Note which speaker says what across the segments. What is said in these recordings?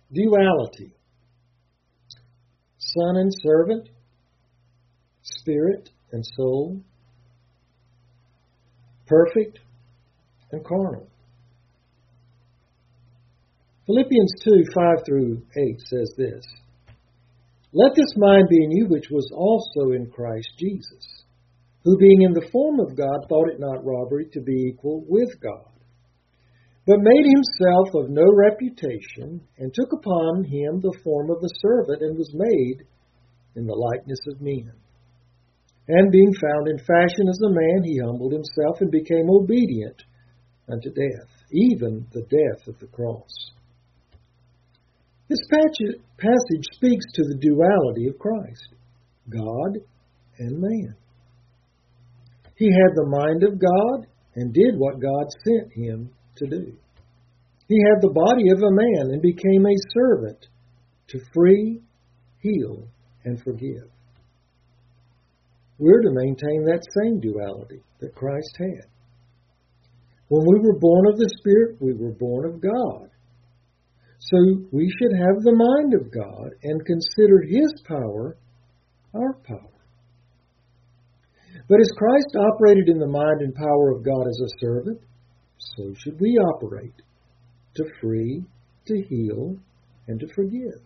Speaker 1: Duality. Son and servant, spirit and soul, perfect and carnal. Philippians 2:5-8 says this, "Let this mind be in you which was also in Christ Jesus, who being in the form of God thought it not robbery to be equal with God, but made himself of no reputation, and took upon him the form of a servant, and was made in the likeness of men. And being found in fashion as a man, he humbled himself and became obedient unto death, even the death of the cross." This passage speaks to the duality of Christ, God and man. He had the mind of God and did what God sent him to do. He had the body of a man and became a servant to free, heal, and forgive. We're to maintain that same duality that Christ had. When we were born of the Spirit, we were born of God. So we should have the mind of God and consider His power our power. But as Christ operated in the mind and power of God as a servant, so should we operate to free, to heal, and to forgive.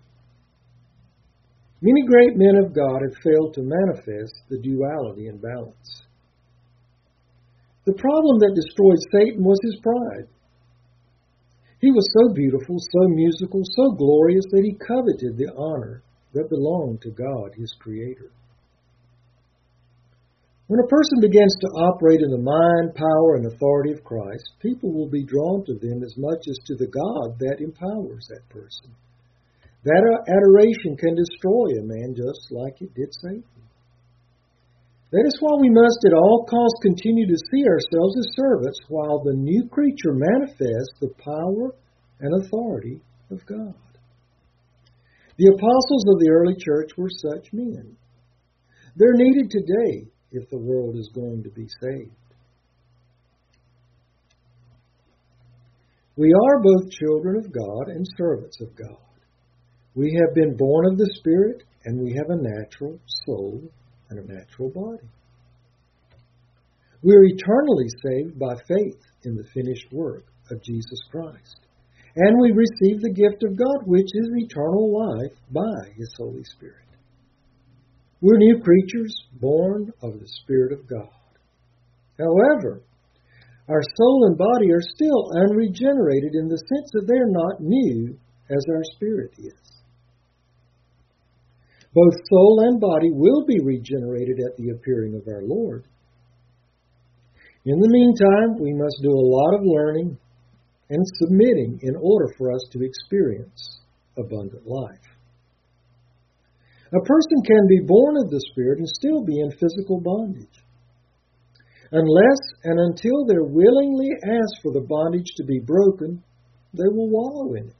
Speaker 1: Many great men of God have failed to manifest the duality and balance. The problem that destroyed Satan was his pride. He was so beautiful, so musical, so glorious that he coveted the honor that belonged to God, his Creator. When a person begins to operate in the mind, power, and authority of Christ, people will be drawn to them as much as to the God that empowers that person. That adoration can destroy a man just like it did Satan. That is why we must at all costs continue to see ourselves as servants while the new creature manifests the power and authority of God. The apostles of the early church were such men. They're needed today if the world is going to be saved. We are both children of God and servants of God. We have been born of the Spirit, and we have a natural soul and a natural body. We are eternally saved by faith in the finished work of Jesus Christ. And we receive the gift of God, which is eternal life by His Holy Spirit. We're new creatures born of the Spirit of God. However, our soul and body are still unregenerated in the sense that they are not new as our spirit is. Both soul and body will be regenerated at the appearing of our Lord. In the meantime, we must do a lot of learning and submitting in order for us to experience abundant life. A person can be born of the Spirit and still be in physical bondage. Unless and until they willingly ask for the bondage to be broken, they will wallow in it.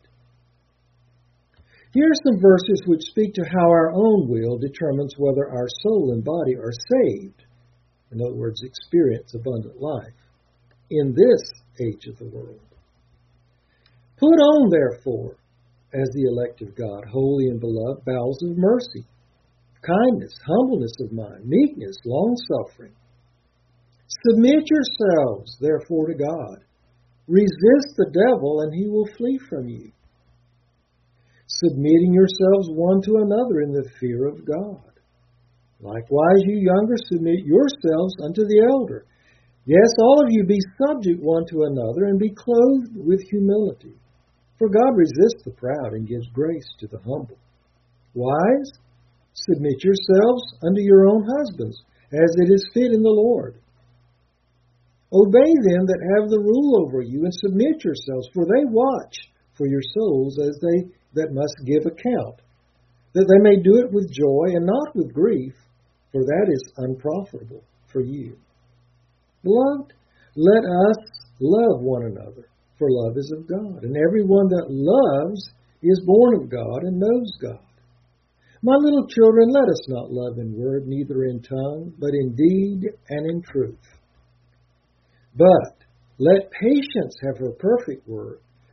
Speaker 1: Here are some verses which speak to how our own will determines whether our soul and body are saved, in other words, experience abundant life, in this age of the world. Put on, therefore, as the elect of God, holy and beloved, bowels of mercy, kindness, humbleness of mind, meekness, long-suffering. Submit yourselves, therefore, to God. Resist the devil, and he will flee from you. Submitting yourselves one to another in the fear of God. Likewise, you younger, submit yourselves unto the elder. Yes, all of you be subject one to another, and be clothed with humility. For God resists the proud and gives grace to the humble. Wives, submit yourselves unto your own husbands, as it is fit in the Lord. Obey them that have the rule over you, and submit yourselves, for they watch for your souls as they that must give account, that they may do it with joy and not with grief, for that is unprofitable for you. Beloved, let us love one another, for love is of God, and everyone that loves is born of God and knows God. My little children, let us not love in word, neither in tongue, but in deed and in truth. But let patience have her perfect work,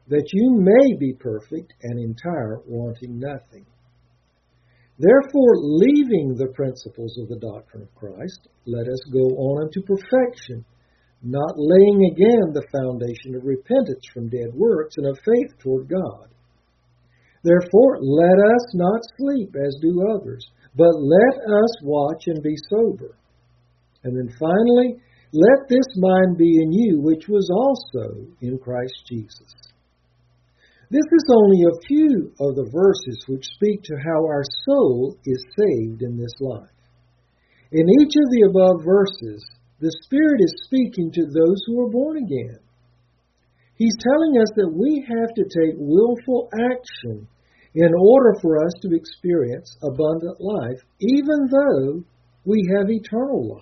Speaker 1: that you may be perfect and entire, wanting nothing. Therefore, leaving the principles of the doctrine of Christ, let us go on unto perfection, not laying again the foundation of repentance from dead works and of faith toward God. Therefore, let us not sleep as do others, but let us watch and be sober. And then finally, let this mind be in you, which was also in Christ Jesus. This is only a few of the verses which speak to how our soul is saved in this life. In each of the above verses, the Spirit is speaking to those who are born again. He's telling us that we have to take willful action in order for us to experience abundant life, even though we have eternal life.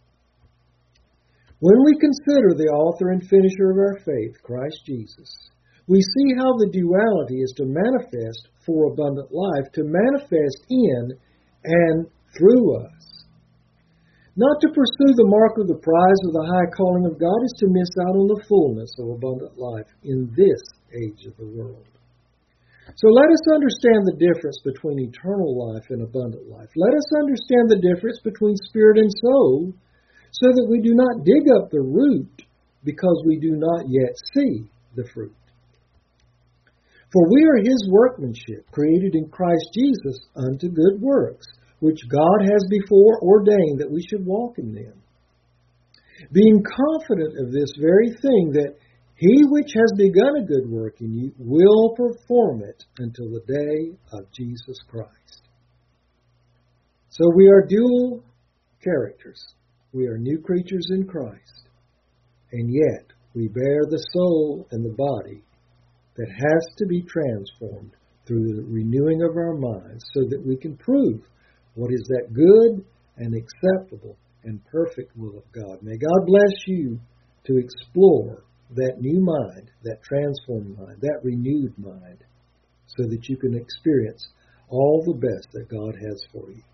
Speaker 1: When we consider the author and finisher of our faith, Christ Jesus, we see how the duality is to manifest for abundant life, to manifest in and through us. Not to pursue the mark of the prize of the high calling of God is to miss out on the fullness of abundant life in this age of the world. So let us understand the difference between eternal life and abundant life. Let us understand the difference between spirit and soul, so that we do not dig up the root because we do not yet see the fruit. For we are His workmanship, created in Christ Jesus unto good works, which God has before ordained that we should walk in them. Being confident of this very thing, that He which has begun a good work in you will perform it until the day of Jesus Christ. So we are dual characters. We are new creatures in Christ, and yet we bear the soul and the body that has to be transformed through the renewing of our minds so that we can prove what is that good and acceptable and perfect will of God. May God bless you to explore that new mind, that transformed mind, that renewed mind, so that you can experience all the best that God has for you.